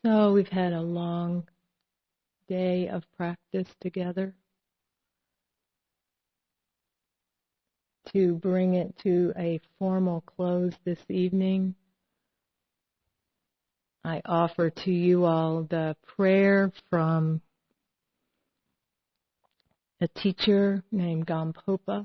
So we've had a long day of practice together. To bring it to a formal close this evening, I offer to you all the prayer from a teacher named Gampopa.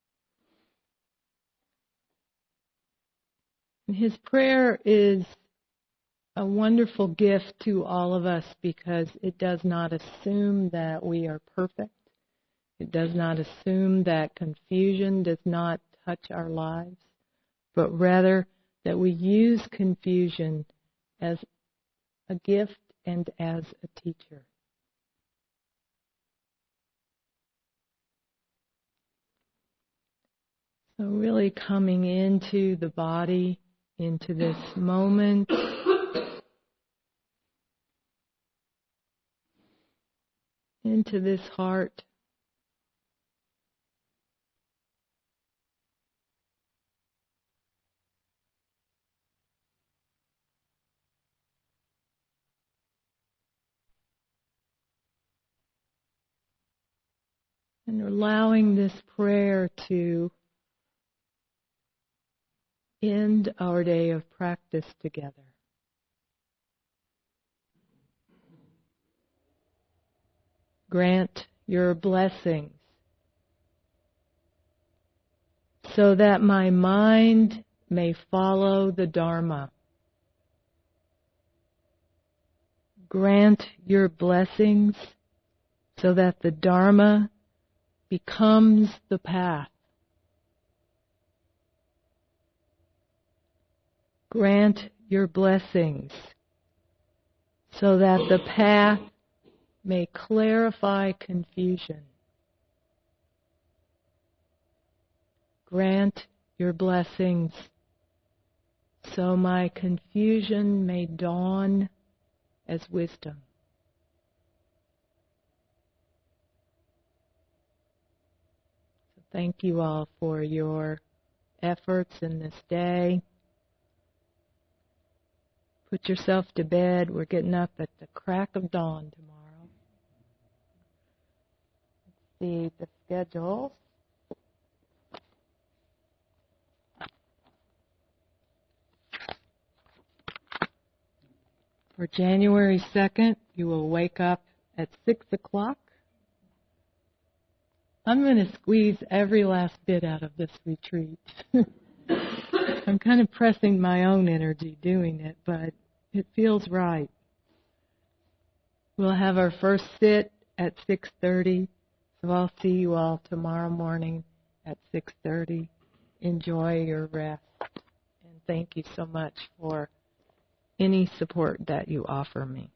And his prayer is a wonderful gift to all of us because it does not assume that we are perfect. It does not assume that confusion does not touch our lives, but rather that we use confusion as a gift and as a teacher. So really coming into the body, into this moment, into this heart. And allowing this prayer to end our day of practice together. Grant your blessings so that my mind may follow the Dharma. Grant your blessings so that the Dharma becomes the path. Grant your blessings so that the path may clarify confusion. Grant your blessings so my confusion may dawn as wisdom. So thank you all for your efforts in this day. Put yourself to bed. We're getting up at the crack of dawn tomorrow. Let's see the schedule. For January 2nd, you will wake up at 6 o'clock. I'm going to squeeze every last bit out of this retreat. I'm kind of pressing my own energy doing it, but it feels right. We'll have our first sit at 6:30, so I'll see you all tomorrow morning at 6:30. Enjoy your rest, and thank you so much for any support that you offer me.